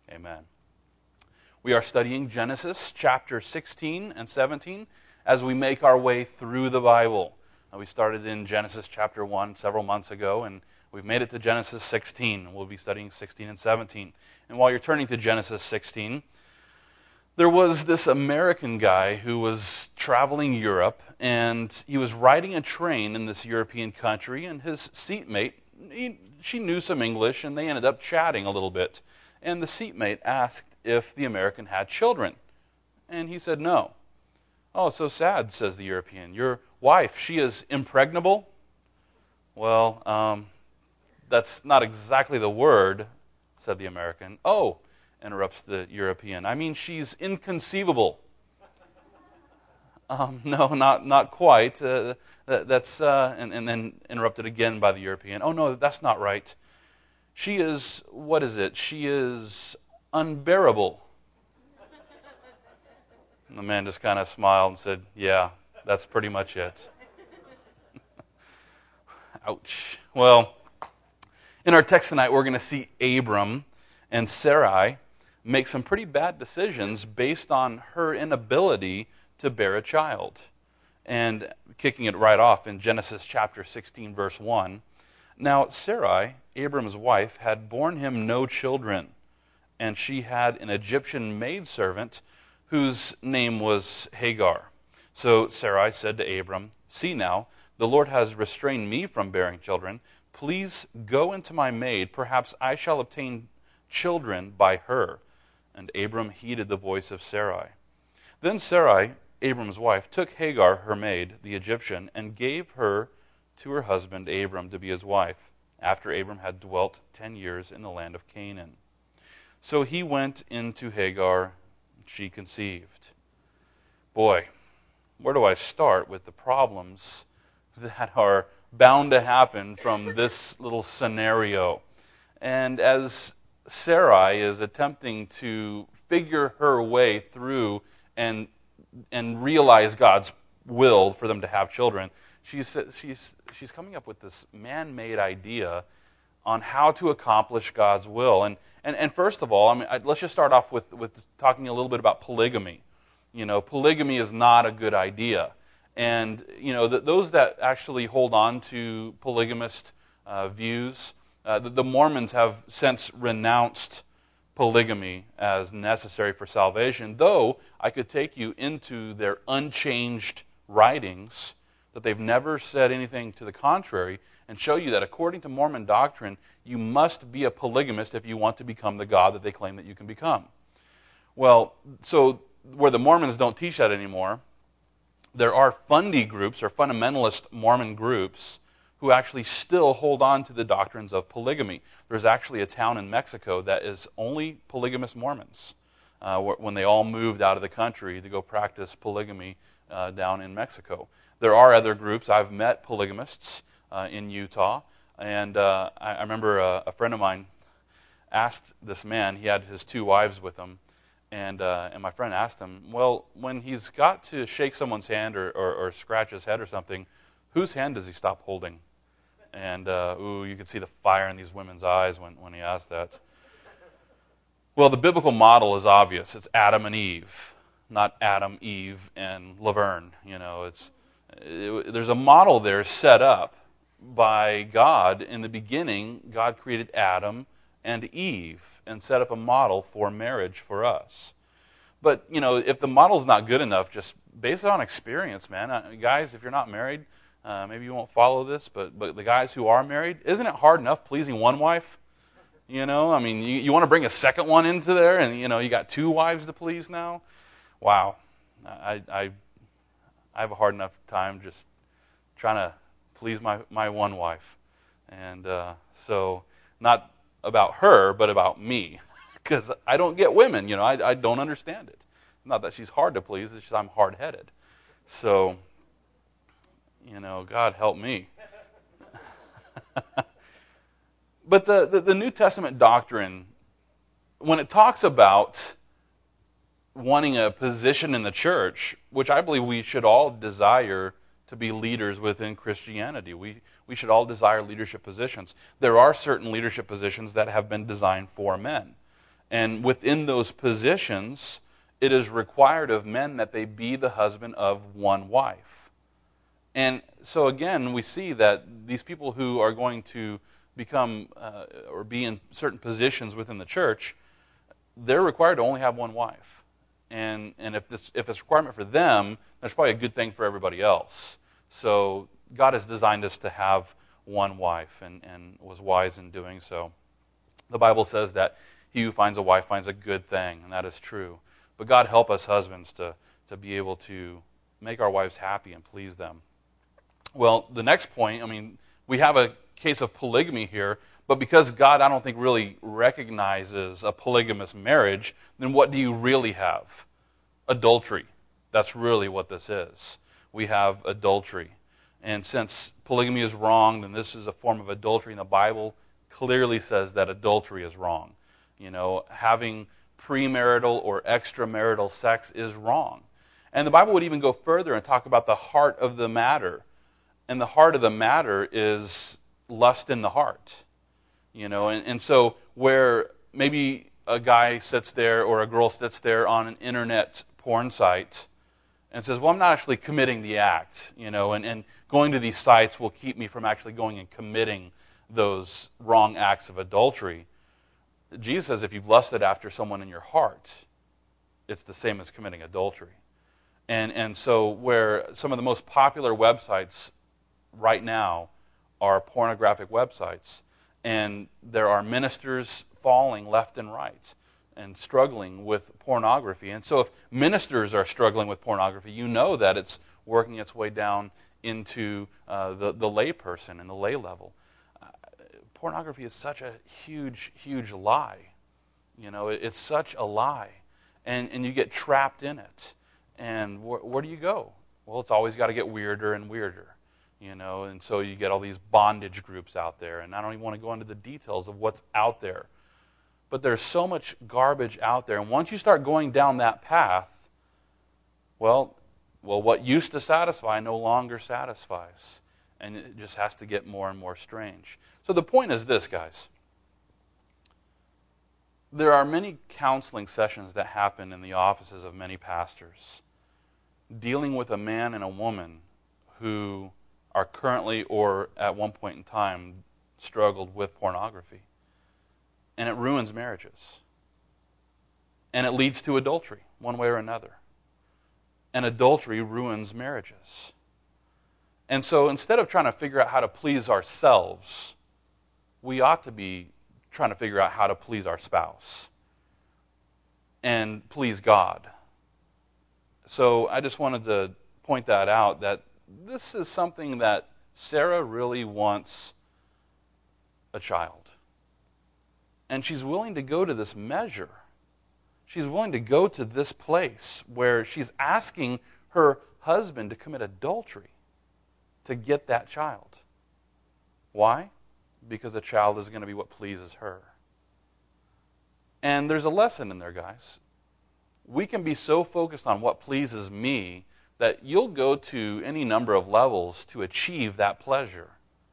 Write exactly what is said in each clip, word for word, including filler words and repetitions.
Amen. We are studying Genesis chapter sixteen and seventeen as we make our way through the Bible. Uh, we started in Genesis chapter one several months ago, and we've made it to Genesis sixteen. We'll be studying sixteen and seventeen. And while you're turning to Genesis sixteen, there was this American guy who was traveling Europe, and he was riding a train in this European country, and his seatmate, he, she knew some English, and they ended up chatting a little bit. And the seatmate asked if the American had children, and he said no. "Oh, so sad," says the European. "Your wife, she is impregnable?" "Well, um, that's not exactly the word," said the American. "Oh," interrupts the European, "I mean, she's inconceivable." um, no, not not quite. Uh, that, that's uh, and, and then interrupted again by the European. "Oh, no, that's not right. She is, what is it? She is unbearable." And the man just kind of smiled and said, "Yeah, that's pretty much it." Ouch. Well, in our text tonight, we're going to see Abram and Sarai make some pretty bad decisions based on her inability to bear a child. And kicking it right off in Genesis chapter sixteen, verse one, "Now Sarai, Abram's wife, had borne him no children, and she had an Egyptian maidservant whose name was Hagar. So Sarai said to Abram, 'See now, the Lord has restrained me from bearing children. Please go into my maid. Perhaps I shall obtain children by her.' And Abram heeded the voice of Sarai. Then Sarai, Abram's wife, took Hagar, her maid, the Egyptian, and gave her to her husband Abram to be his wife, after Abram had dwelt ten years in the land of Canaan. So he went into Hagar, she conceived." Boy, where do I start with the problems that are bound to happen from this little scenario? And as Sarai is attempting to figure her way through and and realize God's will for them to have children, she's she's she's coming up with this man-made idea on how to accomplish God's will. And and, and first of all, I mean, I, let's just start off with, with talking a little bit about polygamy. You know, polygamy is not a good idea. And, you know, the, those that actually hold on to polygamist uh, views, uh, the, the Mormons have since renounced polygamy as necessary for salvation, though I could take you into their unchanged writings that they've never said anything to the contrary, and show you that according to Mormon doctrine, you must be a polygamist if you want to become the God that they claim that you can become. Well, so where the Mormons don't teach that anymore, there are fundy groups or fundamentalist Mormon groups who actually still hold on to the doctrines of polygamy. There's actually a town in Mexico that is only polygamous Mormons uh, when they all moved out of the country to go practice polygamy uh, down in Mexico. There are other groups. I've met polygamists Uh, in Utah, and uh, I, I remember a, a friend of mine asked this man, he had his two wives with him, and uh, and my friend asked him, well, when he's got to shake someone's hand or, or, or scratch his head or something, whose hand does he stop holding? And uh, ooh, you could see the fire in these women's eyes when, when he asked that. Well, the biblical model is obvious. It's Adam and Eve, not Adam, Eve, and Laverne. You know, it's it, there's a model there set up by God. In the beginning, God created Adam and Eve and set up a model for marriage for us. But, you know, if the model's not good enough, just base it on experience, man. Uh, guys, if you're not married, uh, maybe you won't follow this, but, but the guys who are married, isn't it hard enough pleasing one wife? You know, I mean, you, you want to bring a second one into there, and, you know, you got two wives to please now? Wow. I, I, I have a hard enough time just trying to please my, my one wife. And uh, so, not about her, but about me. Because I don't get women, you know, I, I don't understand it. It's not that she's hard to please, it's just I'm hard-headed. So, you know, God help me. But the, the, the New Testament doctrine, when it talks about wanting a position in the church, which I believe we should all desire to be leaders within Christianity. We we should all desire leadership positions. There are certain leadership positions that have been designed for men. And within those positions, it is required of men that they be the husband of one wife. And so again, we see that these people who are going to become uh, or be in certain positions within the church, they're required to only have one wife. And and if this if it's a requirement for them, that's probably a good thing for everybody else. So God has designed us to have one wife, and, and was wise in doing so. The Bible says that he who finds a wife finds a good thing, and that is true. But God help us husbands to, to be able to make our wives happy and please them. Well, the next point, I mean, we have a case of polygamy here, but because God, I don't think, really recognizes a polygamous marriage, then what do you really have? Adultery. That's really what this is. We have adultery. And since polygamy is wrong, then this is a form of adultery, and the Bible clearly says that adultery is wrong. You know, having premarital or extramarital sex is wrong. And the Bible would even go further and talk about the heart of the matter. And the heart of the matter is lust in the heart. You know, and, and so where maybe a guy sits there or a girl sits there on an internet porn site and says, well, I'm not actually committing the act, you know, and, and going to these sites will keep me from actually going and committing those wrong acts of adultery. Jesus says if you've lusted after someone in your heart, it's the same as committing adultery. And and so where some of the most popular websites right now are pornographic websites, and there are ministers falling left and right and struggling with pornography. And so if ministers are struggling with pornography, you know that it's working its way down into uh, the, the lay person and the lay level. Uh, pornography is such a huge, huge lie. You know, it, it's such a lie. And, and you get trapped in it. And wh- where do you go? Well, it's always got to get weirder and weirder. You know, and so you get all these bondage groups out there. And I don't even want to go into the details of what's out there. But there's so much garbage out there. And once you start going down that path, well, well, what used to satisfy no longer satisfies. And it just has to get more and more strange. So the point is this, guys. There are many counseling sessions that happen in the offices of many pastors dealing with a man and a woman who are currently or at one point in time struggled with pornography. And it ruins marriages. And it leads to adultery, one way or another. And adultery ruins marriages. And so instead of trying to figure out how to please ourselves, we ought to be trying to figure out how to please our spouse and please God. So I just wanted to point that out, that this is something that Sarah really wants a child. And she's willing to go to this measure. She's willing to go to this place where she's asking her husband to commit adultery to get that child. Why? Because a child is going to be what pleases her. And there's a lesson in there, guys. We can be so focused on what pleases me that you'll go to any number of levels to achieve that pleasure.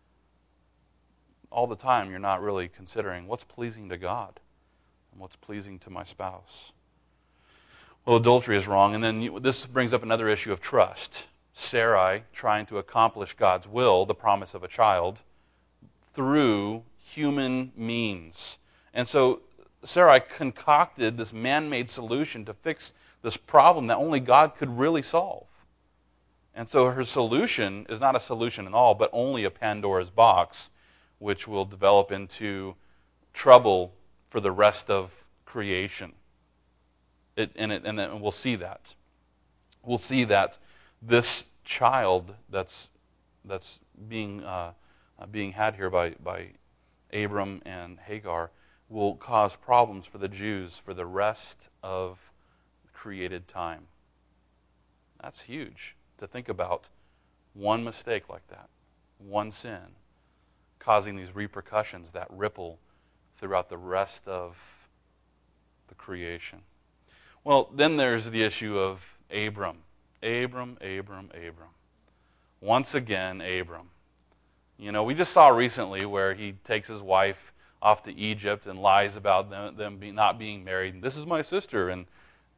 All the time, you're not really considering what's pleasing to God and what's pleasing to my spouse. Well, adultery is wrong. And then you, this brings up another issue of trust. Sarai trying to accomplish God's will, the promise of a child, through human means. And so Sarai concocted this man-made solution to fix this problem that only God could really solve. And so her solution is not a solution at all, but only a Pandora's box, which will develop into trouble for the rest of creation. It, and, it, and, and we'll see that. We'll see that this child that's that's being uh, uh, being had here by, by Abram and Hagar will cause problems for the Jews for the rest of created time. That's huge to think about. One mistake like that, one sin, causing these repercussions that ripple throughout the rest of the creation. Well, then there's the issue of Abram. Abram, Abram, Abram. Once again, Abram. You know, we just saw recently where he takes his wife off to Egypt and lies about them, them be, not being married. This is my sister. And,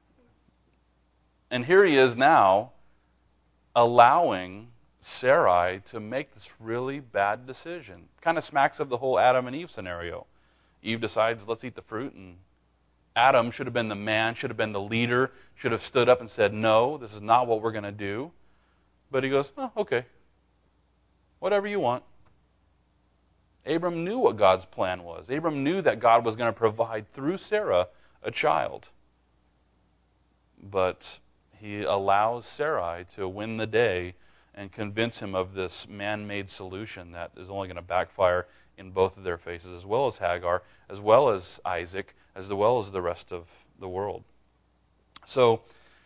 and here he is now allowing Sarai to make this really bad decision. Kind of smacks of the whole Adam and Eve scenario. Eve decides, let's eat the fruit, and Adam should have been the man, should have been the leader, should have stood up and said, no, this is not what we're going to do. But he goes, oh, okay, whatever you want. Abram knew what God's plan was. Abram knew that God was going to provide through Sarah a child. But he allows Sarai to win the day and convince him of this man-made solution that is only going to backfire in both of their faces, as well as Hagar, as well as Isaac, as well as the rest of the world. So,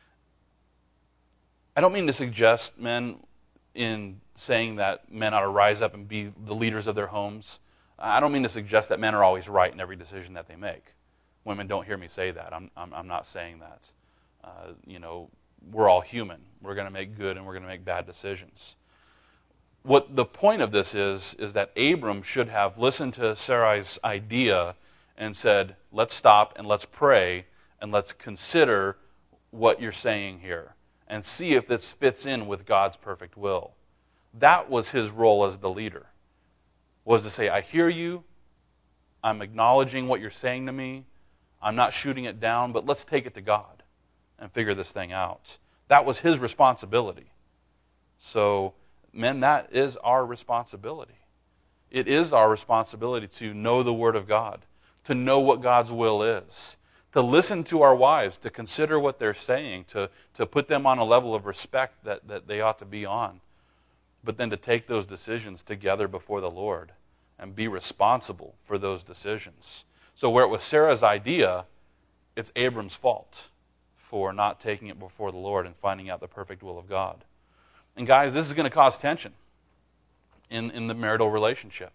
I don't mean to suggest, men, in saying that men ought to rise up and be the leaders of their homes. I don't mean to suggest that men are always right in every decision that they make. Women, don't hear me say that. I'm, I'm, I'm not saying that. Uh, you know, we're all human. We're going to make good and we're going to make bad decisions. What the point of this is, is that Abram should have listened to Sarai's idea and said, let's stop and let's pray and let's consider what you're saying here and see if this fits in with God's perfect will. That was his role as the leader, was to say, I hear you, I'm acknowledging what you're saying to me, I'm not shooting it down, but let's take it to God and figure this thing out. That was his responsibility. So, men, that is our responsibility. It is our responsibility to know the Word of God, to know what God's will is, to listen to our wives, to consider what they're saying, to, to put them on a level of respect that, that they ought to be on, but then to take those decisions together before the Lord and be responsible for those decisions. So where it was Sarah's idea, it's Abram's fault for not taking it before the Lord and finding out the perfect will of God. And guys, this is going to cause tension in, in the marital relationship.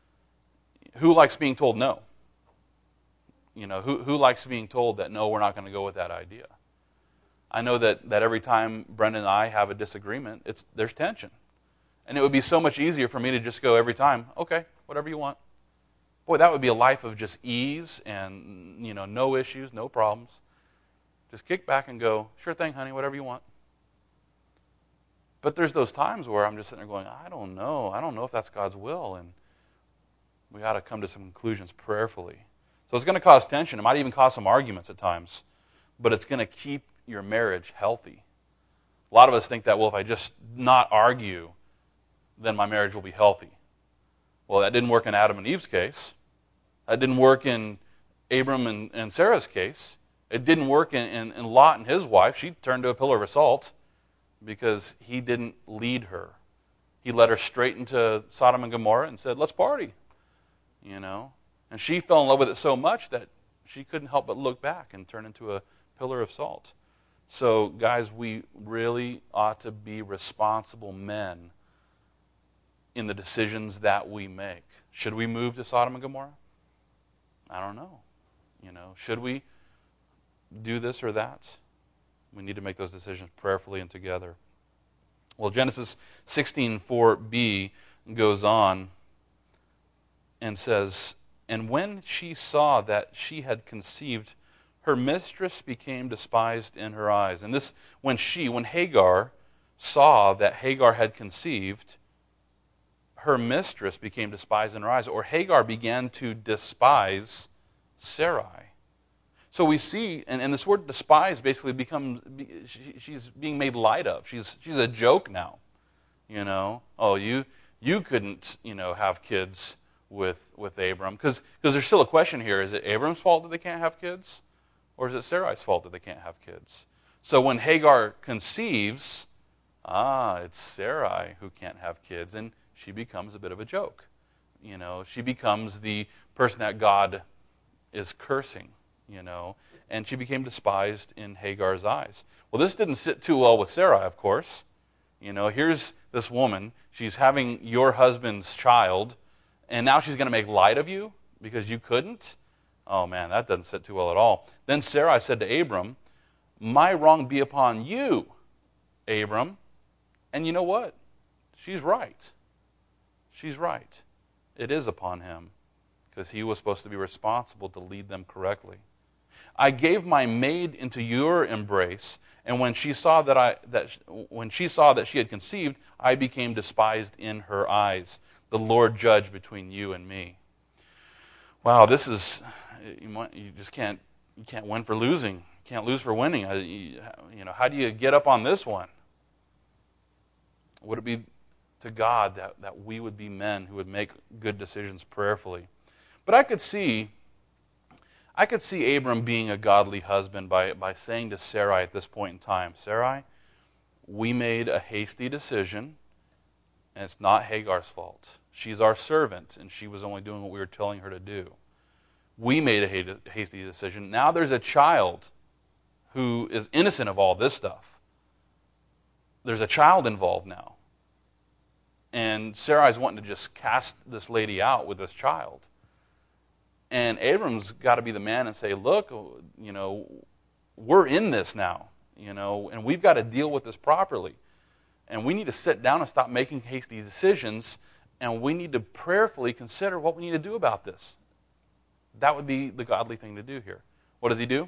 Who likes being told no? You know, who, who likes being told that, no, we're not going to go with that idea? I know that, that every time Brendan and I have a disagreement, it's there's tension. And it would be so much easier for me to just go every time, okay, whatever you want. Boy, that would be a life of just ease and, you know, no issues, no problems. Just kick back and go, sure thing, honey, whatever you want. But there's those times where I'm just sitting there going, I don't know. I don't know if that's God's will. And we got to come to some conclusions prayerfully. So it's going to cause tension. It might even cause some arguments at times. But it's going to keep your marriage healthy. A lot of us think that, well, if I just not argue, then my marriage will be healthy. Well, that didn't work in Adam and Eve's case. That didn't work in Abram and, and Sarah's case. It didn't work in, in, in Lot and his wife. She turned to a pillar of salt because he didn't lead her. He led her straight into Sodom and Gomorrah and said, let's party. You know? And she fell in love with it so much that she couldn't help but look back and turn into a pillar of salt. So, guys, we really ought to be responsible men in the decisions that we make. Should we move to Sodom and Gomorrah? I don't know. You know, should we do this or that? We need to make those decisions prayerfully and together. Well, Genesis sixteen four b goes on and says, and when she saw that she had conceived, her mistress became despised in her eyes. And this, when she, when Hagar saw that Hagar had conceived, her mistress became despised in her eyes, or Hagar began to despise Sarai. So we see, and, and this word despise basically becomes, she, she's being made light of. She's she's a joke now. You know, oh, you you couldn't, you know, have kids with with Abram. Because there's still a question here. Is it Abram's fault that they can't have kids? Or is it Sarai's fault that they can't have kids? So when Hagar conceives, ah, it's Sarai who can't have kids. And she becomes a bit of a joke. You know, she becomes the person that God is cursing. You know, and she became despised in Hagar's eyes. Well, this didn't sit too well with Sarai, of course. You know, here's this woman. She's having your husband's child, and now she's going to make light of you because you couldn't? Oh, man, that doesn't sit too well at all. Then Sarai said to Abram, my wrong be upon you, Abram. And you know what? She's right. She's right. It is upon him. because he was supposed to be responsible to lead them correctly. I gave my maid into your embrace, and when she saw that I that when she saw that she had conceived, I became despised in her eyes. The Lord judge between you and me. Wow, this is you, might, you just can't you can't win for losing. You can't lose for winning. You, you know, how do you get up on this one? Would it be to God that, that we would be men who would make good decisions prayerfully? But I could see I could see Abram being a godly husband by, by saying to Sarai at this point in time, Sarai, we made a hasty decision, and it's not Hagar's fault. She's our servant, and she was only doing what we were telling her to do. We made a hasty decision. Now there's a child who is innocent of all this stuff. There's a child involved now. And Sarai's wanting to just cast this lady out with this child. And Abram's got to be the man and say, look, you know, we're in this now, you know, and we've got to deal with this properly. And we need to sit down and stop making hasty decisions, and we need to prayerfully consider what we need to do about this. That would be the godly thing to do here. What does he do?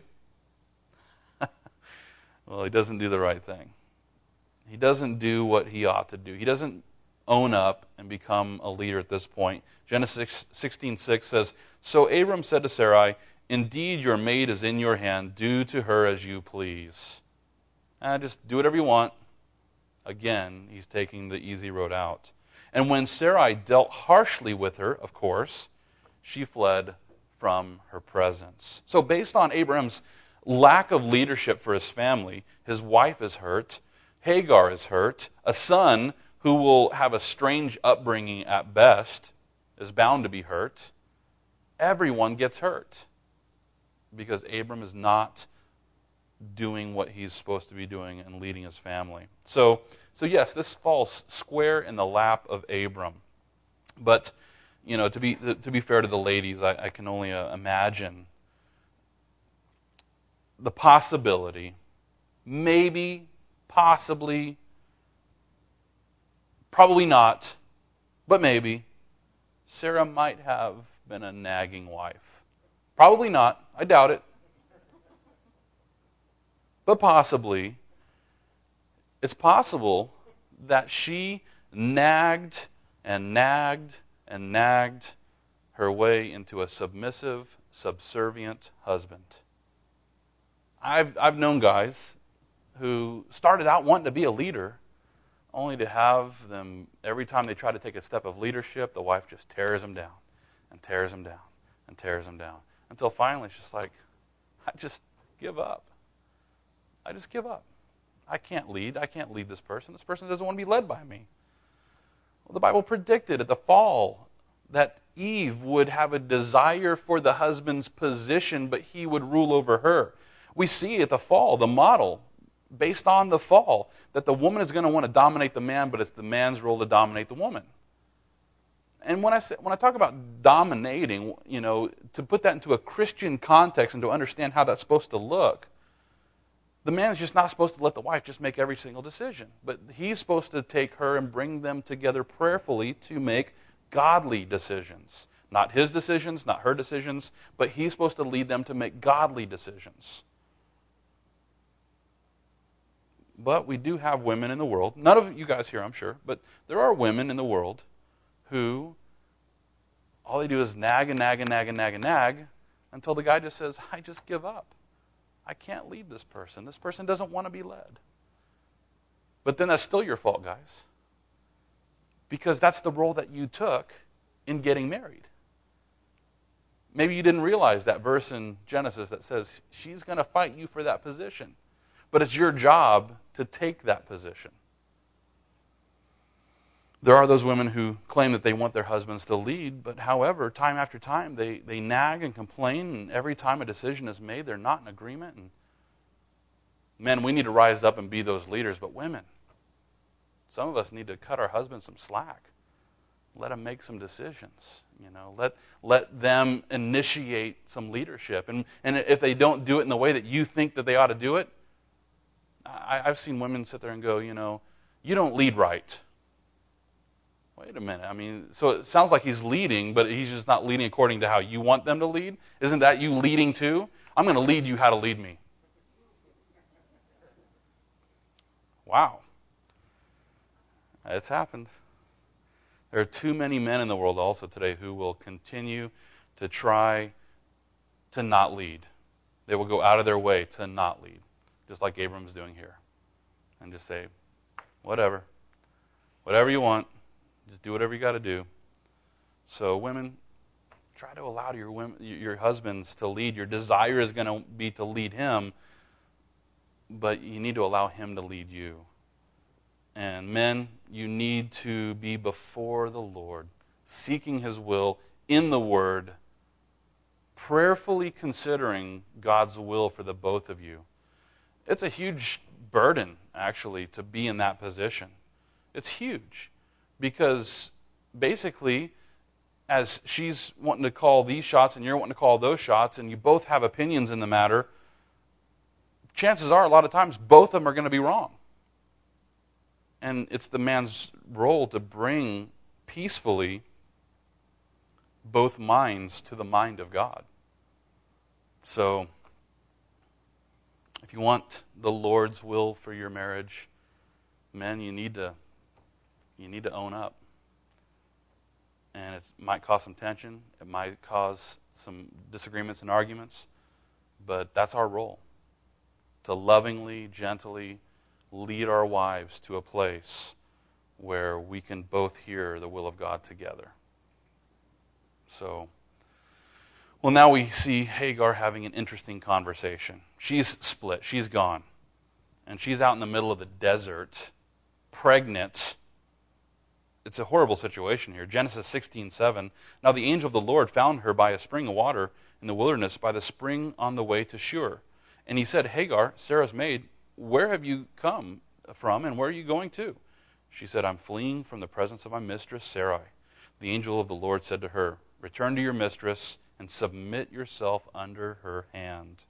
Well, he doesn't do the right thing. He doesn't do what he ought to do. He doesn't own up and become a leader at this point. Genesis sixteen six says, So Abram said to Sarai, Indeed, your maid is in your hand. Do to her as you please. Eh, just do whatever you want. Again, he's taking the easy road out. And when Sarai dealt harshly with her, of course, she fled from her presence. So based on Abram's lack of leadership for his family, his wife is hurt, Hagar is hurt, a son who will have a strange upbringing at best is bound to be hurt. Everyone gets hurt because Abram is not doing what he's supposed to be doing and leading his family. So, so yes, this falls square in the lap of Abram. But, you know, to be to be fair to the ladies, I, I can only uh, imagine the possibility, maybe, possibly, probably not, but maybe, Sarah might have been a nagging wife. Probably not. I doubt it. But possibly, it's possible that she nagged and nagged and nagged her way into a submissive, subservient husband. I've I've known guys who started out wanting to be a leader, only to have them, every time they try to take a step of leadership, the wife just tears them down and tears them down and tears them down. Until finally it's just like, I just give up. I just give up. I can't lead. I can't lead this person. This person doesn't want to be led by me. Well, the Bible predicted at the fall that Eve would have a desire for the husband's position, but he would rule over her. We see at the fall, the model, based on the fall, that the woman is going to want to dominate the man, but it's the man's role to dominate the woman. And when I say, when I talk about dominating, you know, to put that into a Christian context and to understand how that's supposed to look, the man is just not supposed to let the wife just make every single decision. But he's supposed to take her and bring them together prayerfully to make godly decisions. Not his decisions, not her decisions, but he's supposed to lead them to make godly decisions. But we do have women in the world, none of you guys here, I'm sure, but there are women in the world who all they do is nag and nag and nag and nag and nag until the guy just says, I just give up. I can't lead this person. This person doesn't want to be led. But then that's still your fault, guys. Because that's the role that you took in getting married. Maybe you didn't realize that verse in Genesis that says she's going to fight you for that position. But it's your job to take that position. There are those women who claim that they want their husbands to lead, but however, time after time, they, they nag and complain, and every time a decision is made, they're not in agreement. And men, we need to rise up and be those leaders, but women, some of us need to cut our husbands some slack. Let them make some decisions. You know, let let them initiate some leadership. And, and if they don't do it in the way that you think that they ought to do it, I, I've seen women sit there and go, you know, you don't lead right. Wait a minute. I mean, so it sounds like he's leading, but he's just not leading according to how you want them to lead. Isn't that you leading too? I'm going to lead you how to lead me. Wow. It's happened. There are too many men in the world also today who will continue to try to not lead. They will go out of their way to not lead, just like Abram's doing here. And just say, whatever. Whatever you want. Just do whatever you got to do. So women, try to allow your women, your husbands to lead. Your desire is going to be to lead him, but you need to allow him to lead you. And men, you need to be before the Lord, seeking his will in the Word, prayerfully considering God's will for the both of you. It's a huge burden, actually, to be in that position. It's huge. Because basically, as she's wanting to call these shots and you're wanting to call those shots, and you both have opinions in the matter, chances are a lot of times both of them are going to be wrong. And it's the man's role to bring peacefully both minds to the mind of God. So, if you want the Lord's will for your marriage, men, you need to you need to own up. And it might cause some tension. It might cause some disagreements and arguments. But that's our role. To lovingly, gently lead our wives to a place where we can both hear the will of God together. So, well, now we see Hagar having an interesting conversation. She's split. She's gone. And she's out in the middle of the desert, pregnant. It's a horrible situation here. Genesis sixteen seven. Now the angel of the Lord found her by a spring of water in the wilderness, by the spring on the way to Shur. And he said, Hagar, Sarah's maid, where have you come from and where are you going to? She said, I'm fleeing from the presence of my mistress Sarai. The angel of the Lord said to her, return to your mistress and submit yourself under her hand.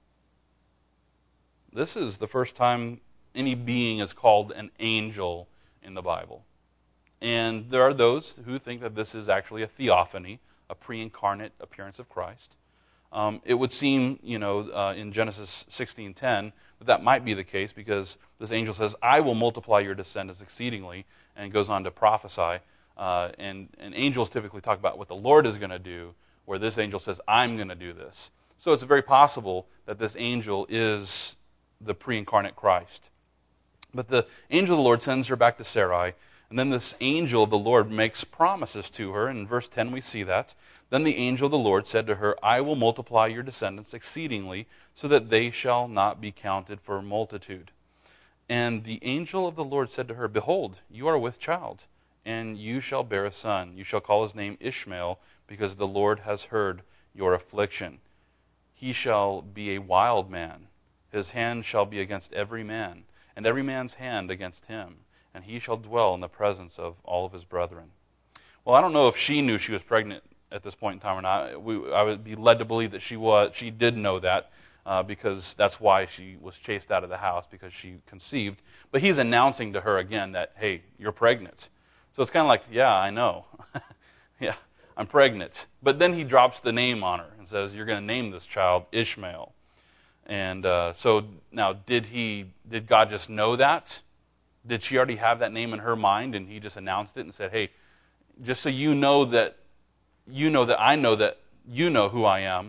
This is the first time any being is called an angel in the Bible. And there are those who think that this is actually a theophany, a pre-incarnate appearance of Christ. Um, it would seem, you know, uh, in Genesis sixteen ten, that that might be the case because this angel says, I will multiply your descendants exceedingly, and goes on to prophesy. Uh, and, and angels typically talk about what the Lord is going to do, where this angel says, I'm going to do this. So it's very possible that this angel is the pre-incarnate Christ. But the angel of the Lord sends her back to Sarai, and then this angel of the Lord makes promises to her. In verse ten we see that. Then the angel of the Lord said to her, I will multiply your descendants exceedingly, so that they shall not be counted for multitude. And the angel of the Lord said to her, behold, you are with child, and you shall bear a son. You shall call his name Ishmael, because the Lord has heard your affliction. He shall be a wild man. His hand shall be against every man, and every man's hand against him. And he shall dwell in the presence of all of his brethren. Well, I don't know if she knew she was pregnant at this point in time or not. We, I would be led to believe that she was. She did know that uh, because that's why she was chased out of the house, because she conceived. But he's announcing to her again that, hey, you're pregnant. So it's kind of like, yeah, I know. yeah, I'm pregnant. But then he drops the name on her and says, you're going to name this child Ishmael. And uh, so now, did he? Did God just know that? Did she already have that name in her mind, and he just announced it and said, hey, just so you know that you know that I know that you know who I am,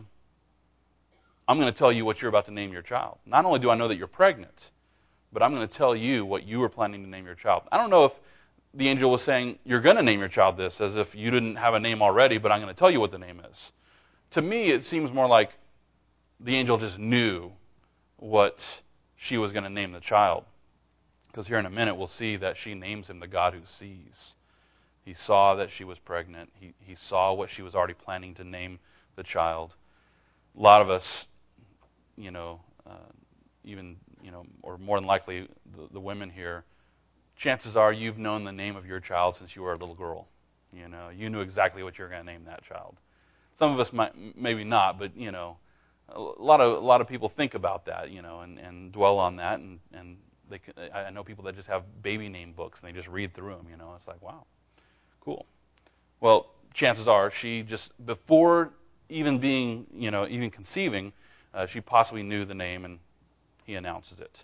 I'm going to tell you what you're about to name your child. Not only do I know that you're pregnant, but I'm going to tell you what you were planning to name your child. I don't know if the angel was saying, you're going to name your child this, as if you didn't have a name already, but I'm going to tell you what the name is. To me, it seems more like the angel just knew what she was going to name the child. Because here in a minute, we'll see that she names him the God who sees. He saw that she was pregnant. He, he saw what she was already planning to name the child. A lot of us, you know, uh, even, you know, or more than likely the, the women here, chances are you've known the name of your child since you were a little girl. You know, you knew exactly what you were going to name that child. Some of us might, maybe not, but, you know, a lot of a lot of people think about that, you know, and, and dwell on that, and, and They, I know people that just have baby name books and they just read through them. You know, it's like, wow, Cool. Well, chances are she just, before even being, you know, even conceiving, uh, she possibly knew the name, and he announces it.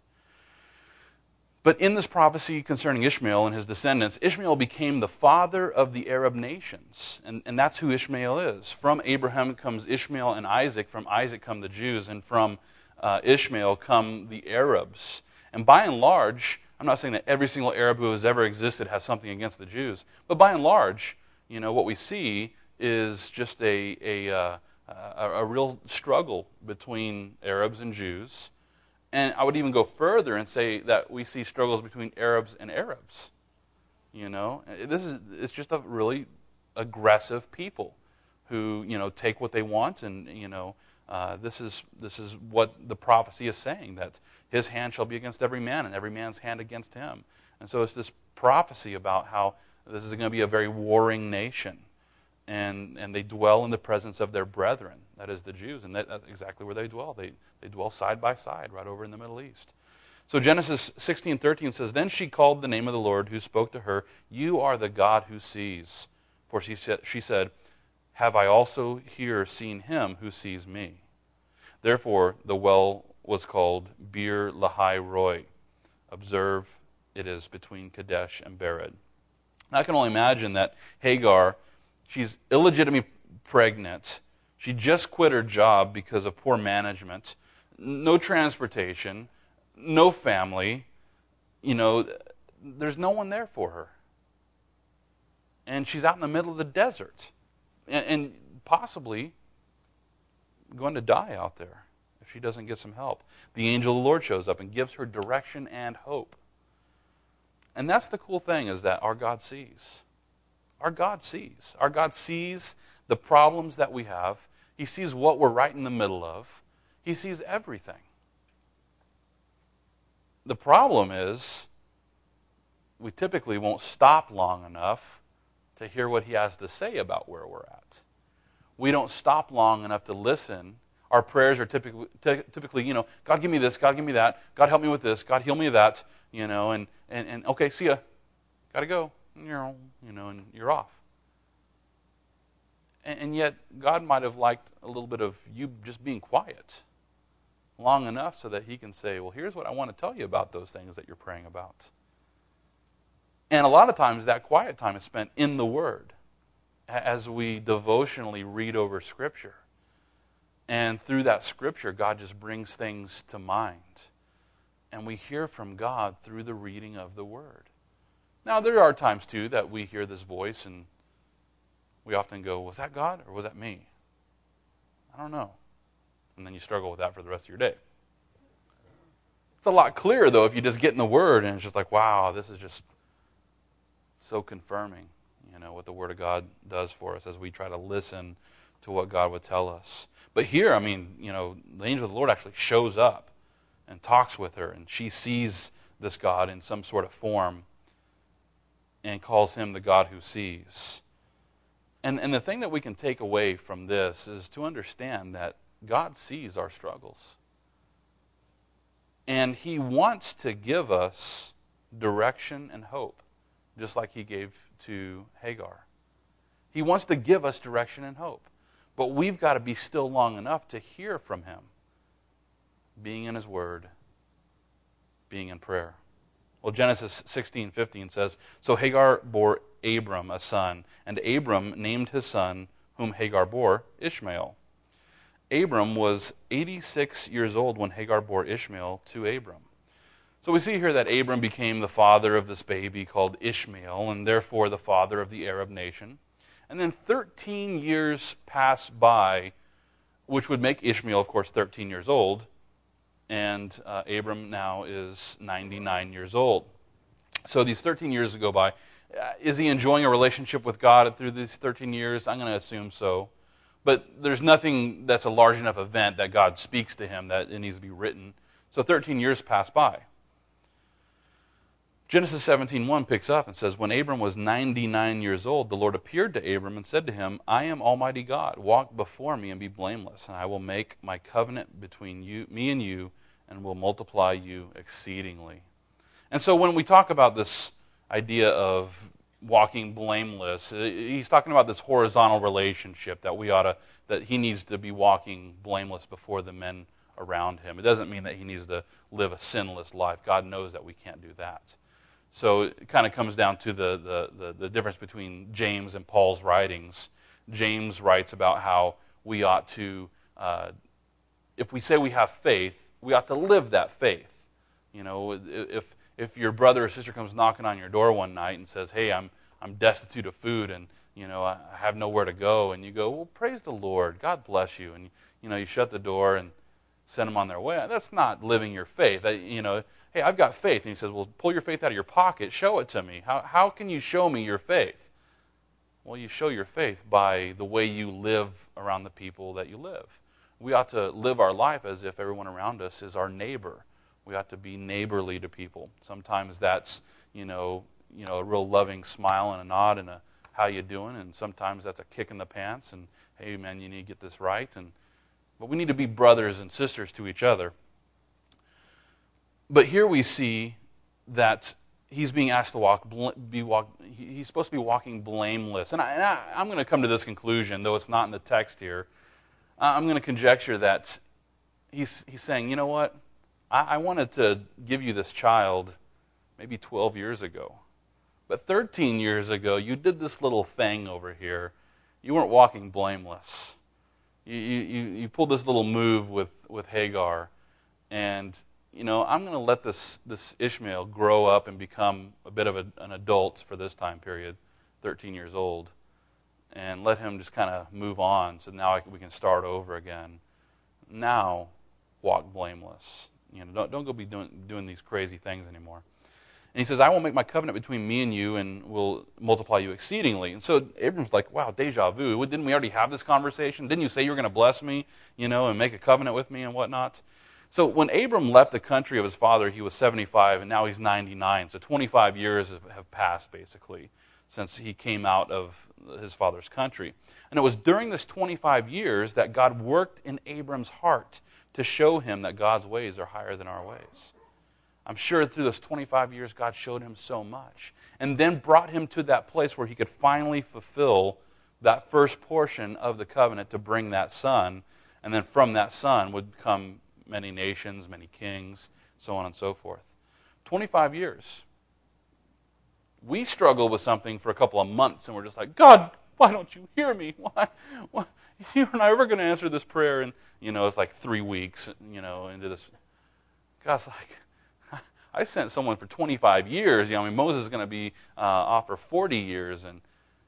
But in this prophecy concerning Ishmael and his descendants, Ishmael became the father of the Arab nations. And, and that's who Ishmael is. From Abraham comes Ishmael and Isaac. From Isaac come the Jews. And from uh, Ishmael come the Arabs. And by and large, I'm not saying that every single Arab who has ever existed has something against the Jews. But by and large, you know, what we see is just a, a, uh, a, a real struggle between Arabs and Jews. And I would even go further and say that we see struggles between Arabs and Arabs. You know, this is it's just a really aggressive people who, you know, take what they want, and you know, uh, this is this is what the prophecy is saying, that his hand shall be against every man, and every man's hand against him. And so it's this prophecy about how this is going to be a very warring nation, and and they dwell in the presence of their brethren, that is the Jews, and that, that's exactly where they dwell. They they dwell side by side right over in the Middle East. So Genesis sixteen thirteen says, "Then she called the name of the Lord who spoke to her, 'You are the God who sees.' For she said, she said, 'Have I also here seen him who sees me?' Therefore the well was called Bir Lahai Roi. Observe, it is between Kadesh and Bered." And I can only imagine that Hagar, she's illegitimately pregnant. She just quit her job because of poor management. No transportation, no family. You know, there's no one there for her. And she's out in the middle of the desert. And, and possibly going to die out there if she doesn't get some help. The angel of the Lord shows up and gives her direction and hope. And that's the cool thing, is that our God sees. Our God sees. Our God sees the problems that we have. He sees what we're right in the middle of. He sees everything. The problem is, we typically won't stop long enough to hear what he has to say about where we're at. We don't stop long enough to listen. Our prayers are typically, typically, you know, God give me this, God give me that, God help me with this, God heal me of that, you know, and, and, and okay, see ya, gotta go, you know, and you're off. And, and yet, God might have liked a little bit of you just being quiet long enough so that he can say, well, here's what I want to tell you about those things that you're praying about. And a lot of times that quiet time is spent in the Word as we devotionally read over Scripture. And through that Scripture, God just brings things to mind. And we hear from God through the reading of the Word. Now, there are times, too, that we hear this voice and we often go, was that God or was that me? I don't know. And then you struggle with that for the rest of your day. It's a lot clearer, though, if you just get in the Word and it's just like, wow, this is just so confirming, you know, what the Word of God does for us as we try to listen to what God would tell us. But here, I mean, you know, the angel of the Lord actually shows up and talks with her, and she sees this God in some sort of form and calls him the God who sees. And, and the thing that we can take away from this is to understand that God sees our struggles. And he wants to give us direction and hope, just like he gave to Hagar. He wants to give us direction and hope. But we've got to be still long enough to hear from him, being in his word, being in prayer. Well, Genesis sixteen fifteen says, "So Hagar bore Abram a son, and Abram named his son, whom Hagar bore, Ishmael. Abram was eighty-six years old when Hagar bore Ishmael to Abram." So we see here that Abram became the father of this baby called Ishmael, and therefore the father of the Arab nation. And then thirteen years pass by, which would make Ishmael, of course, thirteen years old. And uh, Abram now is ninety-nine years old. So these thirteen years go by. Uh, is he enjoying a relationship with God through these thirteen years? I'm going to assume so. But there's nothing that's a large enough event that God speaks to him that it needs to be written. So thirteen years pass by. Genesis seventeen one picks up and says, "When Abram was ninety-nine years old, the Lord appeared to Abram and said to him, 'I am Almighty God. Walk before me and be blameless, and I will make my covenant between you, me and you, and will multiply you exceedingly.'" And so when we talk about this idea of walking blameless. He's talking about this horizontal relationship that we ought to, that he needs to be walking blameless before the men around him. It doesn't mean that he needs to live a sinless life. God knows that we can't do that. So it kind of comes down to the, the, the, the difference between James and Paul's writings. James writes about how we ought to, uh, if we say we have faith, we ought to live that faith. You know, if if your brother or sister comes knocking on your door one night and says, "Hey, I'm I'm destitute of food and you know I have nowhere to go," and you go, "Well, praise the Lord, God bless you," and you know you shut the door and send them on their way. That's not living your faith. You know, hey, I've got faith, and he says, "Well, pull your faith out of your pocket, show it to me. How how can you show me your faith?" Well, you show your faith by the way you live around the people that you live. We ought to live our life as if everyone around us is our neighbor. We ought to be neighborly to people. Sometimes that's, you know, you know, a real loving smile and a nod and a "how you doing?" And sometimes that's a kick in the pants and, "Hey, man, you need to get this right." And but we need to be brothers and sisters to each other. But here we see that he's being asked to walk, be walk. He's supposed to be walking blameless. And, I, and I, I'm going to come to this conclusion, though it's not in the text here. I'm going to conjecture that he's he's saying, you know what? I wanted to give you this child maybe twelve years ago. But thirteen years ago, you did this little thing over here. You weren't walking blameless. You you, you pulled this little move with, with Hagar. And, you know, I'm going to let this, this Ishmael grow up and become a bit of a, an adult for this time period, thirteen years old. And let him just kind of move on so now I can, we can start over again. Now, walk blameless. You know, don't don't go be doing doing these crazy things anymore. And he says, "I will make my covenant between me and you, and will multiply you exceedingly." And so Abram's like, "Wow, deja vu! Didn't we already have this conversation? Didn't you say you were going to bless me, you know, and make a covenant with me and whatnot?" So when Abram left the country of his father, he was seventy-five, and now he's ninety-nine. So twenty-five years have, have passed basically since he came out of his father's country. And it was during this twenty-five years that God worked in Abram's heart to show him that God's ways are higher than our ways. I'm sure through those twenty-five years, God showed him so much. And then brought him to that place where he could finally fulfill that first portion of the covenant to bring that son. And then from that son would come many nations, many kings, so on and so forth. twenty-five years. We struggle with something for a couple of months, and we're just like, "God, why don't you hear me? Why, why you're not ever going to answer this prayer?" And you know, it's like three weeks, you know, into this. God's like, "I sent someone for twenty-five years. You know, I mean, Moses is going to be uh, off for forty years, and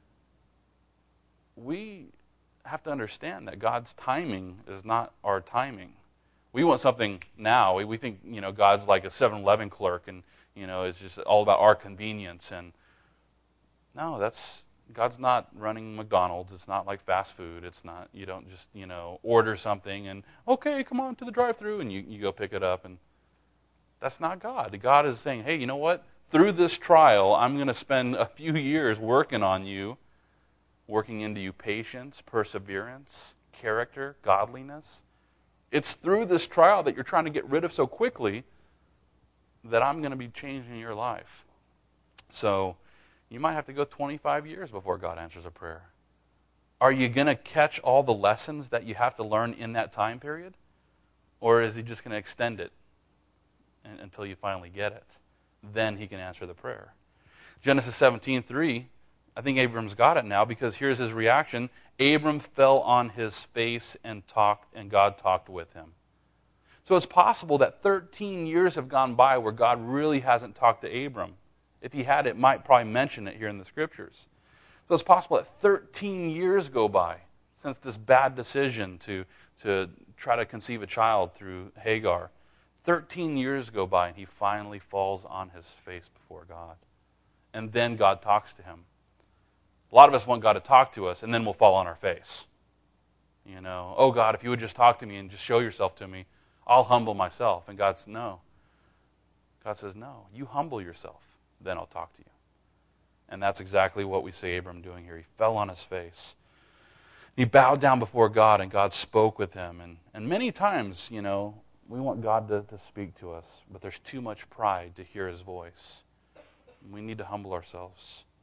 we have to understand that God's timing is not our timing. We want something now. We, we think, you know, God's like a seven eleven clerk, and you know, it's just all about our convenience. And no, that's. God's not running McDonald's. It's not like fast food. It's not, you don't just, you know, order something and, okay, come on to the drive-thru, and you, you go pick it up. And that's not God. God is saying, hey, you know what? Through this trial, I'm going to spend a few years working on you, working into you patience, perseverance, character, godliness. It's through this trial that you're trying to get rid of so quickly that I'm going to be changing your life. So you might have to go twenty-five years before God answers a prayer. Are you going to catch all the lessons that you have to learn in that time period? Or is he just going to extend it until you finally get it? Then he can answer the prayer. Genesis seventeen three, I think Abram's got it now, because here's his reaction. Abram fell on his face and talked, and God talked with him. So it's possible that thirteen years have gone by where God really hasn't talked to Abram. If he had, it might probably mention it here in the Scriptures. So it's possible that thirteen years go by since this bad decision to, to try to conceive a child through Hagar. thirteen years go by, and he finally falls on his face before God. And then God talks to him. A lot of us want God to talk to us, and then we'll fall on our face. You know, "Oh God, if you would just talk to me and just show yourself to me, I'll humble myself." And God says, no. God says, no, you humble yourself, then I'll talk to you. And that's exactly what we see Abram doing here. He fell on his face. He bowed down before God, and God spoke with him. And, and many times, you know, we want God to, to speak to us, but there's too much pride to hear his voice. We need to humble ourselves.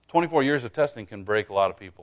twenty-four years of testing can break a lot of people.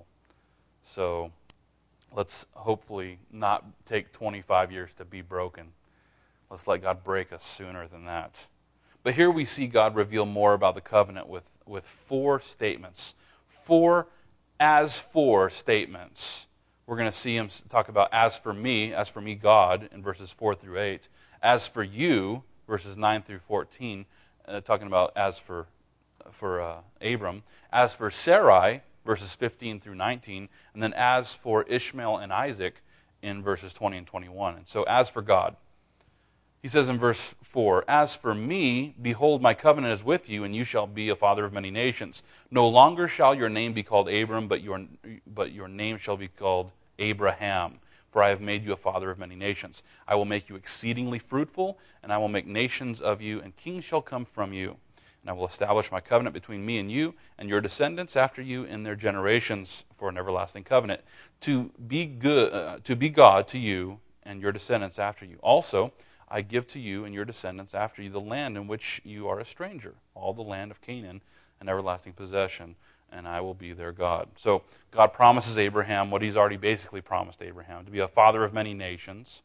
So let's hopefully not take twenty-five years to be broken. Let's let God break us sooner than that. But here we see God reveal more about the covenant with, with four statements. Four as for statements. We're going to see him talk about as for me, as for me God, in verses four through eight. As for you, verses nine through fourteen, uh, talking about as for, for uh, Abram. As for Sarai, verses fifteen through nineteen. And then as for Ishmael and Isaac in verses twenty and twenty-one. And so as for God. He says in verse four, as for me, behold, my covenant is with you, and you shall be a father of many nations. No longer shall your name be called Abram, but your, but your name shall be called Abraham, for I have made you a father of many nations. I will make you exceedingly fruitful, and I will make nations of you, and kings shall come from you. And I will establish my covenant between me and you, and your descendants after you in their generations, for an everlasting covenant, to be good, uh, to be God to you and your descendants after you. Also, I give to you and your descendants after you the land in which you are a stranger, all the land of Canaan, an everlasting possession, and I will be their God. So God promises Abraham what he's already basically promised Abraham, to be a father of many nations.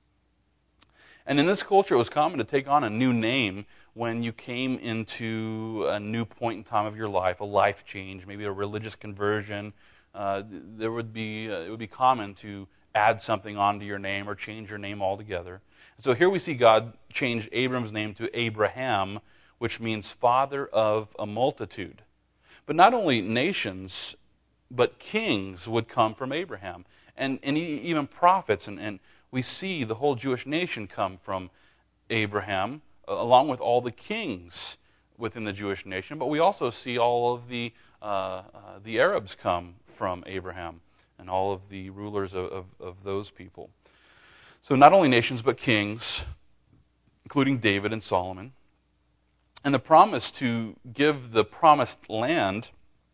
And in this culture, it was common to take on a new name when you came into a new point in time of your life, a life change, maybe a religious conversion. Uh, there would be uh, it would be common to add something onto your name or change your name altogether. So here we see God change Abram's name to Abraham, which means father of a multitude. But not only nations, but kings would come from Abraham. And, and even prophets. And, and we see the whole Jewish nation come from Abraham, along with all the kings within the Jewish nation. But we also see all of the, uh, uh, the Arabs come from Abraham, and all of the rulers of, of, of those people. So not only nations, but kings, including David and Solomon. And the promise to give the promised land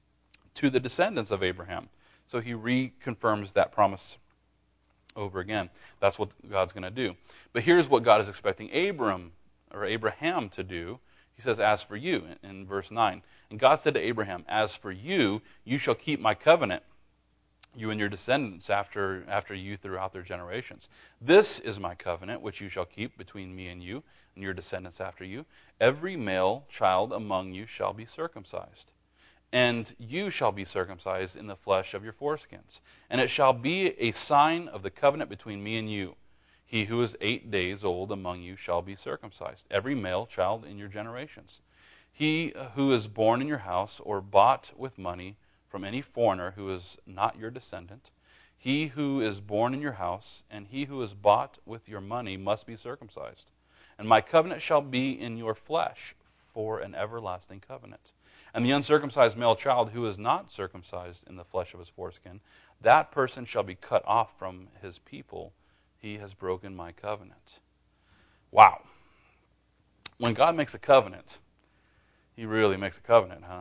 to the descendants of Abraham. So he reconfirms that promise over again. That's what God's going to do. But here's what God is expecting Abram, or Abraham, to do. He says, as for you, in verse nine. And God said to Abraham, as for you, you shall keep my covenant, you and your descendants after, after you throughout their generations. This is my covenant, which you shall keep between me and you, and your descendants after you. Every male child among you shall be circumcised, and you shall be circumcised in the flesh of your foreskins. And it shall be a sign of the covenant between me and you. He who is eight days old among you shall be circumcised, every male child in your generations. He who is born in your house or bought with money from any foreigner who is not your descendant, he who is born in your house and he who is bought with your money must be circumcised. And my covenant shall be in your flesh for an everlasting covenant. And the uncircumcised male child who is not circumcised in the flesh of his foreskin, that person shall be cut off from his people. He has broken my covenant. Wow. When God makes a covenant, he really makes a covenant, huh?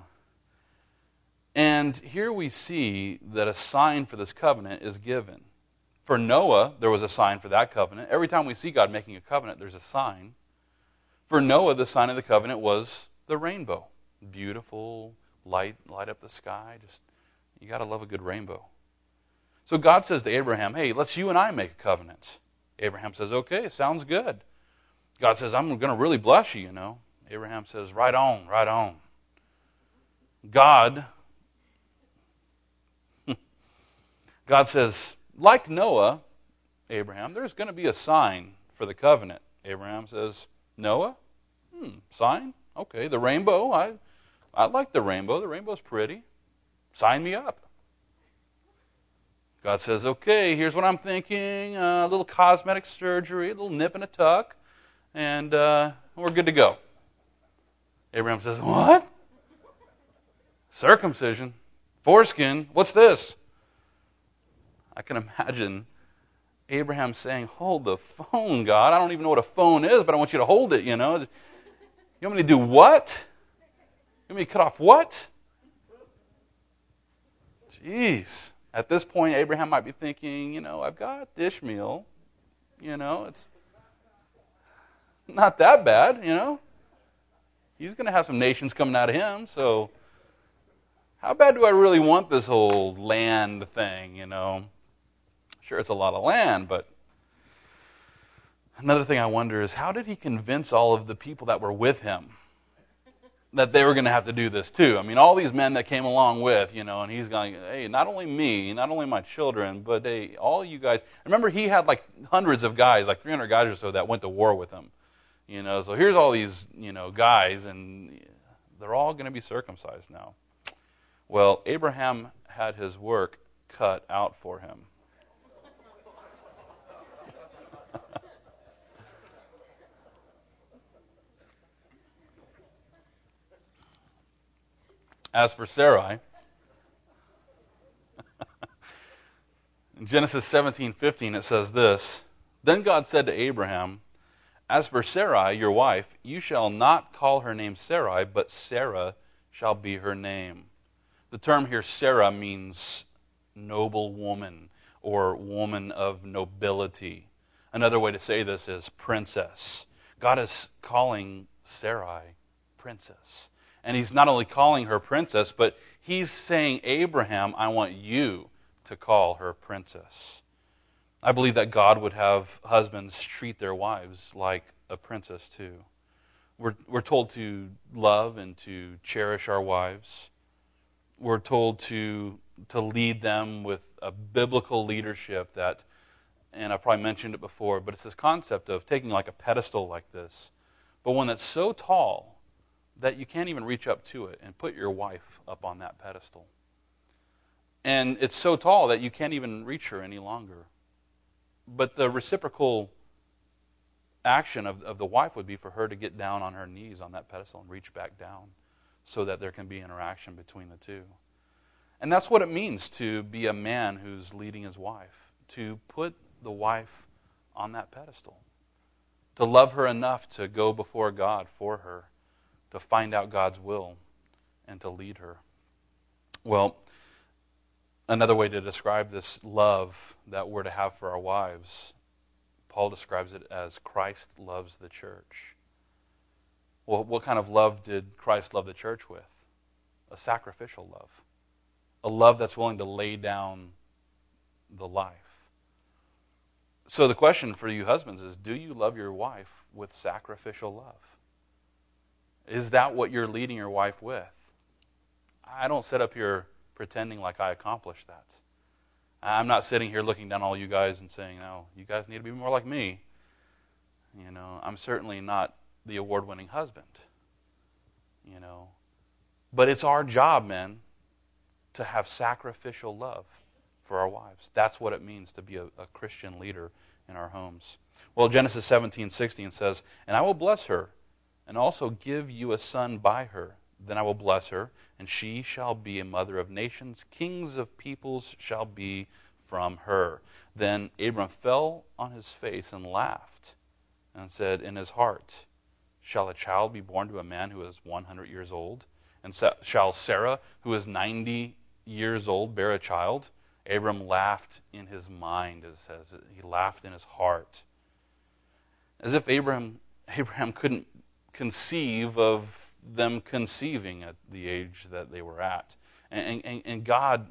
And here we see that a sign for this covenant is given. For Noah, there was a sign for that covenant. Every time we see God making a covenant, there's a sign. For Noah, the sign of the covenant was the rainbow. Beautiful, light, light up the sky. Just, you got to love a good rainbow. So God says to Abraham, hey, let's you and I make a covenant. Abraham says, okay, sounds good. God says, I'm going to really bless you, you know. Abraham says, right on, right on. God... God says, like Noah, Abraham, there's going to be a sign for the covenant. Abraham says, Noah? Hmm, sign? Okay, the rainbow. I, I like the rainbow. The rainbow's pretty. Sign me up. God says, okay, here's what I'm thinking. Uh, a little cosmetic surgery, a little nip and a tuck, and uh, we're good to go. Abraham says, what? Circumcision? Foreskin? What's this? I can imagine Abraham saying, hold the phone, God. I don't even know what a phone is, but I want you to hold it, you know. You want me to do what? You want me to cut off what? Jeez. At this point, Abraham might be thinking, you know, I've got Ishmael. You know, it's not that bad, you know. He's going to have some nations coming out of him, so how bad do I really want this whole land thing, you know? Sure, it's a lot of land, but another thing I wonder is, how did he convince all of the people that were with him that they were going to have to do this too? I mean, all these men that came along with, you know, and he's going, hey, not only me, not only my children, but hey, all you guys. Remember, he had like hundreds of guys, like three hundred guys or so that went to war with him. You know, so here's all these, you know, guys, and they're all going to be circumcised now. Well, Abraham had his work cut out for him. As for Sarai, in Genesis seventeen fifteen it says this, Then God said to Abraham, As for Sarai, your wife, you shall not call her name Sarai, but Sarah shall be her name. The term here, Sarah, means noble woman or woman of nobility. Another way to say this is princess. God is calling Sarai princess. And he's not only calling her princess, but he's saying, Abraham, I want you to call her princess. I believe that God would have husbands treat their wives like a princess too. We're, we're told to love and to cherish our wives. We're told to, to lead them with a biblical leadership that, and I probably mentioned it before, but it's this concept of taking like a pedestal like this, but one that's so tall that you can't even reach up to it, and put your wife up on that pedestal. And it's so tall that you can't even reach her any longer. But the reciprocal action of, of the wife would be for her to get down on her knees on that pedestal and reach back down so that there can be interaction between the two. And that's what it means to be a man who's leading his wife, to put the wife on that pedestal, to love her enough to go before God for her, to find out God's will, and to lead her. Well, another way to describe this love that we're to have for our wives, Paul describes it as Christ loves the church. Well, what kind of love did Christ love the church with? A sacrificial love. A love that's willing to lay down the life. So the question for you husbands is, do you love your wife with sacrificial love? Is that what you're leading your wife with? I don't sit up here pretending like I accomplished that. I'm not sitting here looking down on all you guys and saying, no, you guys need to be more like me. You know, I'm certainly not the award-winning husband. You know, but it's our job, men, to have sacrificial love for our wives. That's what it means to be a, a Christian leader in our homes. Well, Genesis seventeen sixteen says, And I will bless her, and also give you a son by her. Then I will bless her, and she shall be a mother of nations. Kings of peoples shall be from her. Then Abram fell on his face and laughed, and said in his heart, Shall a child be born to a man who is one hundred years old? And shall Sarah, who is ninety years old, bear a child? Abram laughed in his mind, as it says. He laughed in his heart. As if Abraham, Abraham couldn't conceive of them conceiving at the age that they were at. And, and, and God,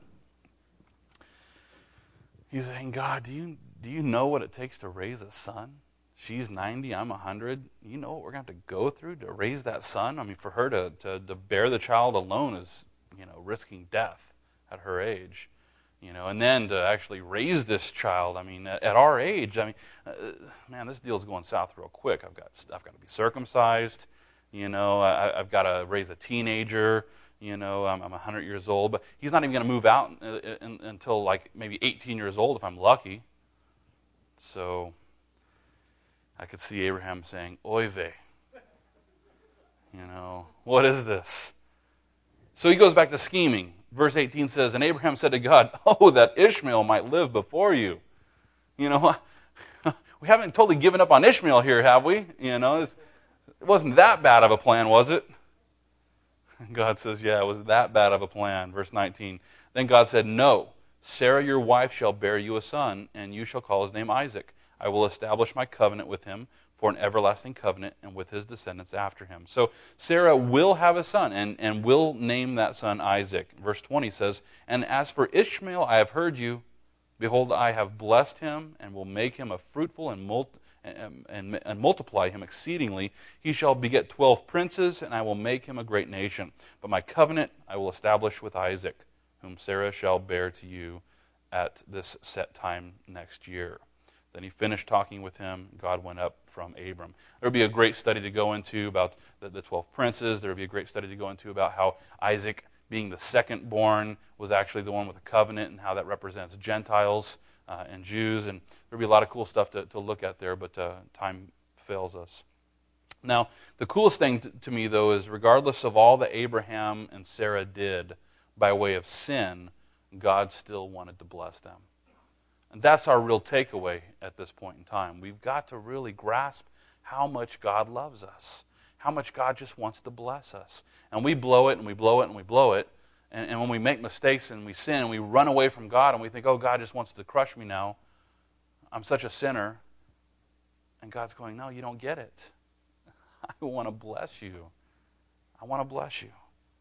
he's saying, God, do you, do you know what it takes to raise a son? She's ninety, I'm one hundred. You know what we're going to have to go through to raise that son? I mean, for her to, to, to bear the child alone is, you know, risking death at her age. You know, and then to actually raise this child, I mean, at, at our age, I mean, uh, man, this deal's going south real quick. I've got, I've got to be circumcised. You know, I, I've got to raise a teenager. You know, I'm, I'm one hundred years old, but he's not even going to move out in, in, until like maybe eighteen years old if I'm lucky. So I could see Abraham saying, "Oy vey." You know, what is this? So he goes back to scheming. Verse eighteen says, And Abraham said to God, Oh, that Ishmael might live before you. You know, we haven't totally given up on Ishmael here, have we? You know, it wasn't that bad of a plan, was it? And God says, yeah, it was that bad of a plan. Verse nineteen, Then God said, No, Sarah your wife shall bear you a son, and you shall call his name Isaac. I will establish my covenant with him for for an everlasting covenant and with his descendants after him. So Sarah will have a son and, and will name that son Isaac. Verse twenty says, and as for Ishmael, I have heard you. Behold, I have blessed him and will make him a fruitful and, multi- and, and, and multiply him exceedingly. He shall beget twelve princes, and I will make him a great nation. But my covenant I will establish with Isaac, whom Sarah shall bear to you at this set time next year. Then he finished talking with him. God went up from Abram. There would be a great study to go into about the, the twelve princes. There would be a great study to go into about how Isaac, being the second born, was actually the one with the covenant and how that represents Gentiles uh, and Jews. And there would be a lot of cool stuff to, to look at there, but uh, time fails us. Now, the coolest thing to, to me, though, is regardless of all that Abraham and Sarah did by way of sin, God still wanted to bless them. And that's our real takeaway at this point in time. We've got to really grasp how much God loves us, how much God just wants to bless us. And we blow it and we blow it and we blow it. And, and when we make mistakes and we sin and we run away from God and we think, oh, God just wants to crush me now. I'm such a sinner. And God's going, no, you don't get it. I want to bless you. I want to bless you.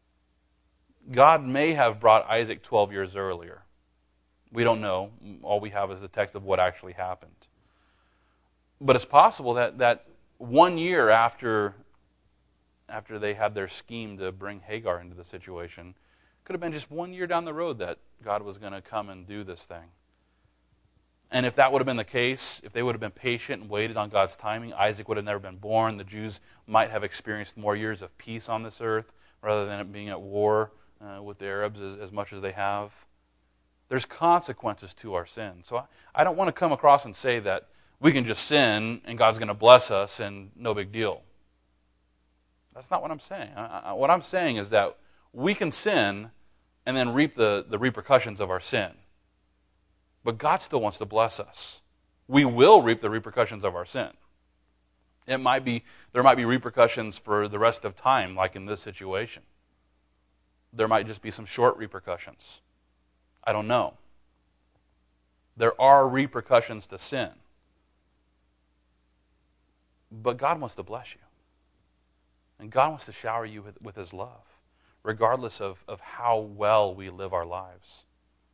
God may have brought Isaac twelve years earlier. We don't know. All we have is the text of what actually happened. But it's possible that, that one year after, after they had their scheme to bring Hagar into the situation, could have been just one year down the road that God was going to come and do this thing. And if that would have been the case, if they would have been patient and waited on God's timing, Isaac would have never been born. The Jews might have experienced more years of peace on this earth rather than it being at war uh, with the Arabs as, as much as they have. There's consequences to our sin. So I, I don't want to come across and say that we can just sin and God's going to bless us and no big deal. That's not what I'm saying. I, I, what I'm saying is that we can sin and then reap the, the repercussions of our sin. But God still wants to bless us. We will reap the repercussions of our sin. It might be, there might be repercussions for the rest of time, like in this situation. There might just be some short repercussions. I don't know. There are repercussions to sin. But God wants to bless you. And God wants to shower you with, with his love, regardless of, of how well we live our lives.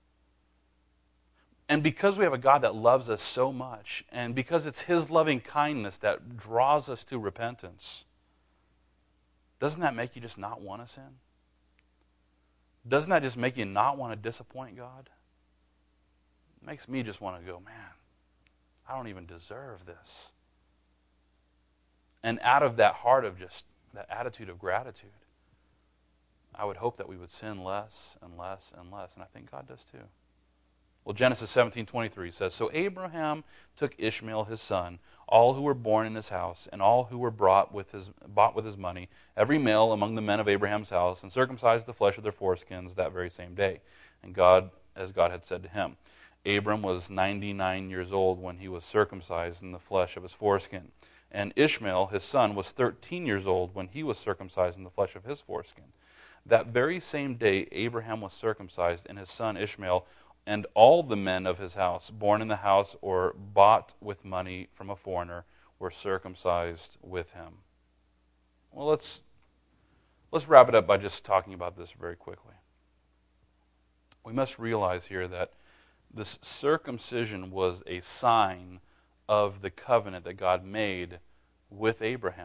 And because we have a God that loves us so much, and because it's his loving kindness that draws us to repentance, doesn't that make you just not want to sin? Doesn't that just make you not want to disappoint God? It makes me just want to go, man, I don't even deserve this. And out of that heart of just that attitude of gratitude, I would hope that we would sin less and less and less. And I think God does too. Well, Genesis seventeen twenty-three says, so Abraham took Ishmael his son, all who were born in his house, and all who were brought with his, bought with his money, every male among the men of Abraham's house, and circumcised the flesh of their foreskins that very same day. And God, as God had said to him, Abram was ninety-nine years old when he was circumcised in the flesh of his foreskin. And Ishmael, his son, was thirteen years old when he was circumcised in the flesh of his foreskin. That very same day, Abraham was circumcised, and his son Ishmael, and all the men of his house, born in the house or bought with money from a foreigner, were circumcised with him. Well, let's let's wrap it up by just talking about this very quickly. We must realize here that this circumcision was a sign of the covenant that God made with Abraham.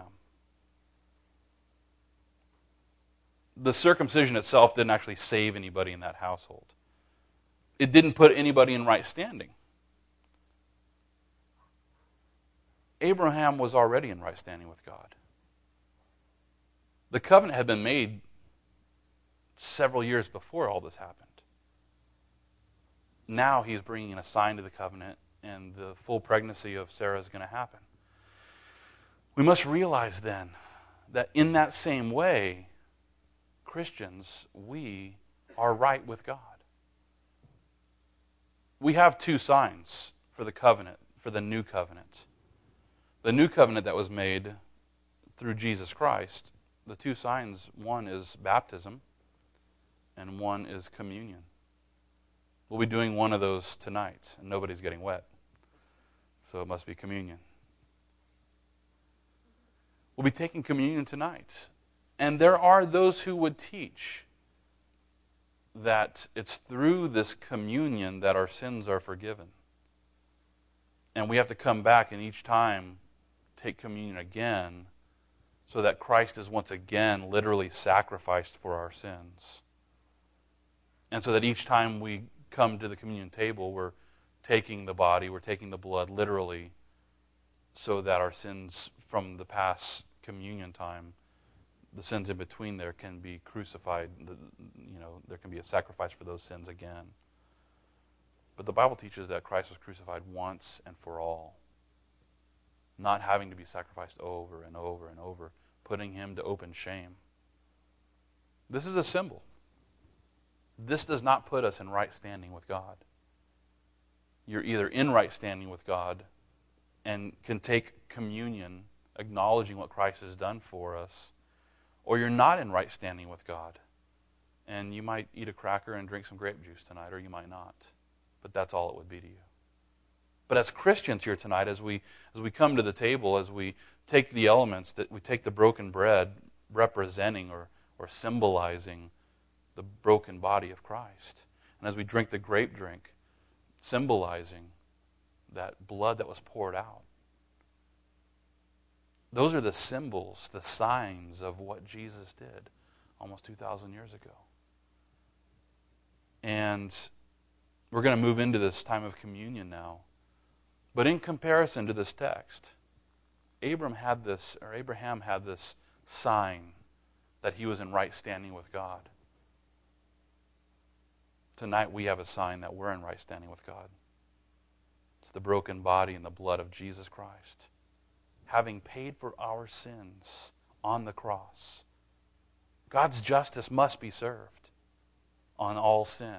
The circumcision itself didn't actually save anybody in that household. It didn't put anybody in right standing. Abraham was already in right standing with God. The covenant had been made several years before all this happened. Now he's bringing in a sign to the covenant, and the full pregnancy of Sarah is going to happen. We must realize then that in that same way, Christians, we are right with God. We have two signs for the covenant, for the new covenant. The new covenant that was made through Jesus Christ, the two signs, one is baptism and one is communion. We'll be doing one of those tonight, and nobody's getting wet. So it must be communion. We'll be taking communion tonight. And there are those who would teach that it's through this communion that our sins are forgiven. And we have to come back and each time take communion again so that Christ is once again literally sacrificed for our sins. And so that each time we come to the communion table, we're taking the body, we're taking the blood literally so that our sins from the past communion time, the sins in between there, can be crucified. You know, there can be a sacrifice for those sins again. But the Bible teaches that Christ was crucified once and for all, not having to be sacrificed over and over and over, putting him to open shame. This is a symbol. This does not put us in right standing with God. You're either in right standing with God and can take communion, acknowledging what Christ has done for us, or you're not in right standing with God. And you might eat a cracker and drink some grape juice tonight, or you might not. But that's all it would be to you. But as Christians here tonight, as we as we come to the table, as we take the elements, that we take the broken bread representing or, or symbolizing the broken body of Christ, and as we drink the grape drink, symbolizing that blood that was poured out. Those are the symbols, the signs of what Jesus did almost two thousand years ago. And we're going to move into this time of communion now. But in comparison to this text, Abram had this, or Abraham had this sign that he was in right standing with God. Tonight we have a sign that we're in right standing with God. It's the broken body and the blood of Jesus Christ, having paid for our sins on the cross. God's justice must be served on all sin.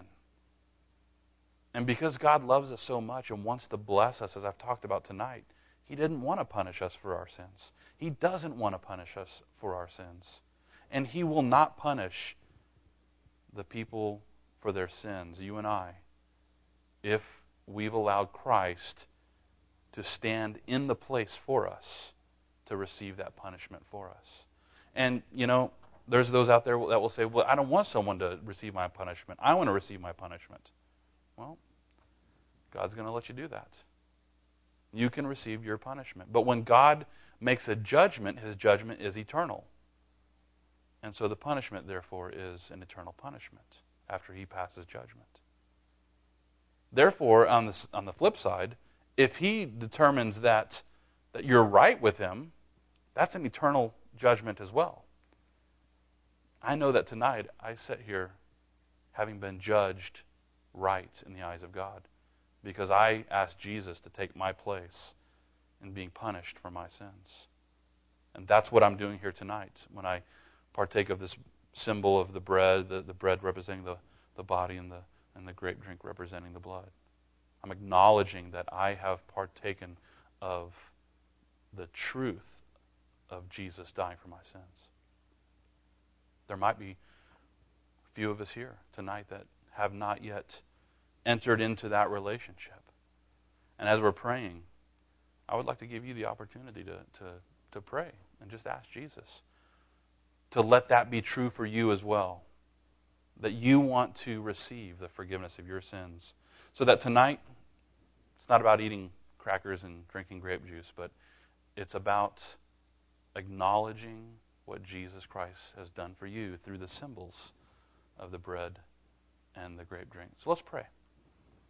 And because God loves us so much and wants to bless us, as I've talked about tonight, He didn't want to punish us for our sins. He doesn't want to punish us for our sins. And He will not punish the people for their sins, you and I, if we've allowed Christ to stand in the place for us to receive that punishment for us. And, you know, there's those out there that will say, well, I don't want someone to receive my punishment. I want to receive my punishment. Well, God's going to let you do that. You can receive your punishment. But when God makes a judgment, His judgment is eternal. And so the punishment, therefore, is an eternal punishment after He passes judgment. Therefore, on the, on the flip side, if He determines that, that you're right with Him, that's an eternal judgment as well. I know that tonight I sit here having been judged right in the eyes of God because I asked Jesus to take my place in being punished for my sins. And that's what I'm doing here tonight when I partake of this symbol of the bread, the, the bread representing the, the body and the, and the grape drink representing the blood. I'm acknowledging that I have partaken of the truth of Jesus dying for my sins. There might be a few of us here tonight that have not yet entered into that relationship. And as we're praying, I would like to give you the opportunity to, to, to pray and just ask Jesus to let that be true for you as well. That you want to receive the forgiveness of your sins. So that tonight, it's not about eating crackers and drinking grape juice, but it's about acknowledging what Jesus Christ has done for you through the symbols of the bread and the grape drink. So let's pray.